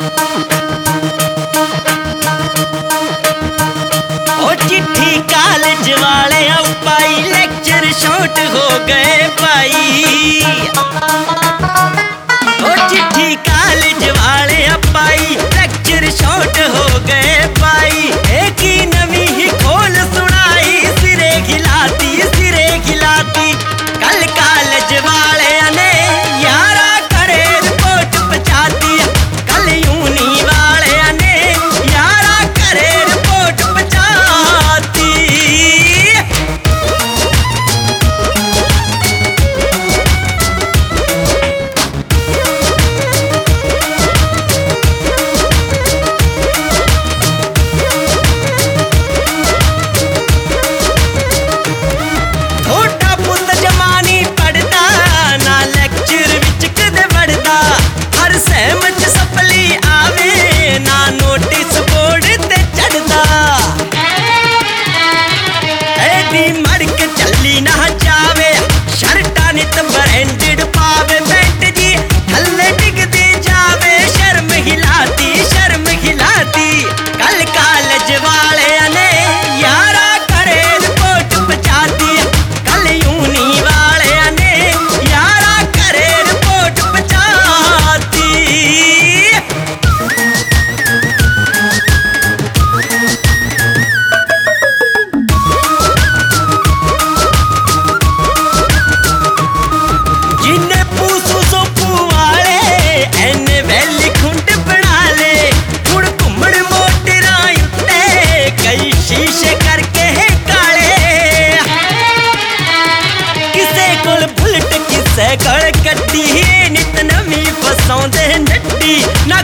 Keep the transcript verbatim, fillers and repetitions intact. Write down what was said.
चिट्ठी कॉलेज वाले पाई lecture short हो गए पाई। ओ चिट्ठी कॉलेज वाले पाई लेक्चर शॉर्ट हो गए पाई। एक ही नवी ही खोल सुनाई सिरे खिलाती सिरे खिलाती। कल कॉलेज वाले ने यारा करे रिपोर्ट पचाती। कल यूनी वाले ने यारा करे रिपोर्ट पचाती। ब्रांडेड पावे बेंट जी थल्ले डिगदी जावे। शर्म हिलाती शर्म हिलाती। कल कॉलेज वाले ने यारा करे रिपोर्ट पचाती। कल यूनी वाले ने यारा करे रिपोर्ट पचाती। जिन्ने पूसू सोपू वाले एने वैली खुंड बना ले। हुण घुम्मण मोटरां उत्ते कई शीशे करके काले। किसे कोल बुलट किसे कोल गड्डी नित नवीं फसाउंदे नड्डी।